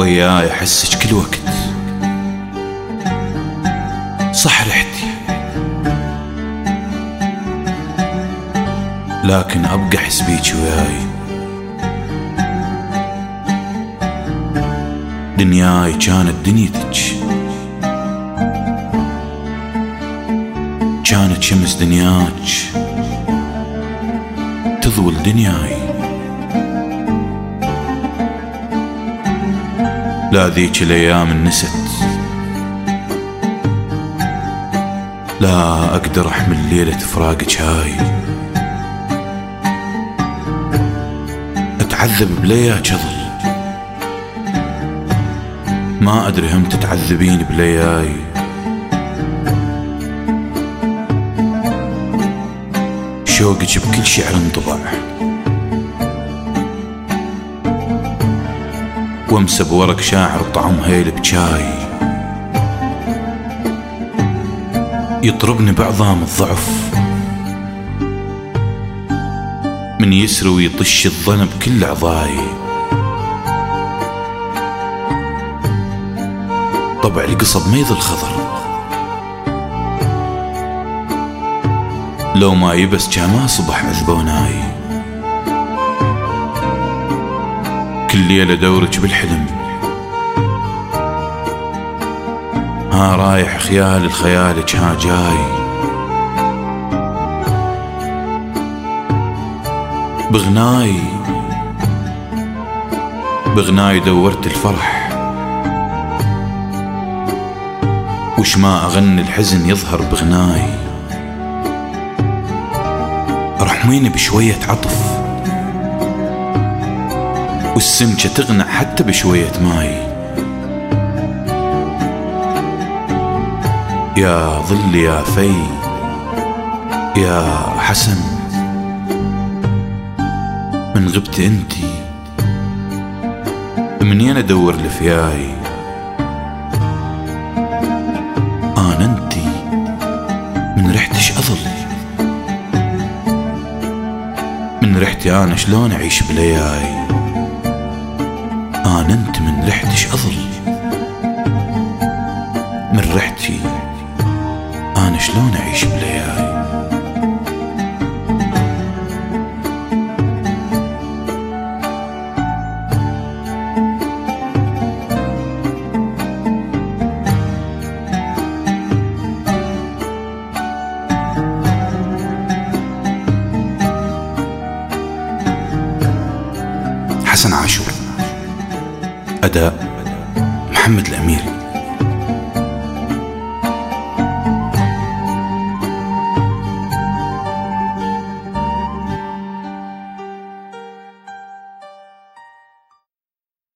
وياي أحسك كل وقت، صح رحتي لكن أبقى أحس بيك وياي. دنياي كانت دنيتك، كانت شمس دنياك تضوي دنياي. لا ذيك الأيام النست، لا أقدر أحمل ليلة فراقك هاي. أتعذب بلياك أظل، ما أدري هم تتعذبين بلياي. شوقك بكل شعر انطبع، وامسى بورق شاعر طعم هيل بجاي. يطربني بعظام الضعف من يسري ويطش الظن بكل عضاي. طبع القصب ما يظل خضر، لو ما يبس جاما صبح عذبوناي. كل ليلة دورك بالحلم، ها رايح خيال الخيالك ها جاي. بغناي دورت الفرح، وش ما أغني الحزن يظهر بغناي. ارحميني بشوية عطف، والسمكة تغنى حتى بشوية ماي. يا ظل يا في يا حسن، من غبت انتي منين ادور لفياي. انا انتي من ريحتش اظل، من ريحتي انا شلون اعيش بلياي. انا انت من ريحتش اظل، من ريحتي انا شلون اعيش بلياي. حسن عاشور، أداء محمد الأميري.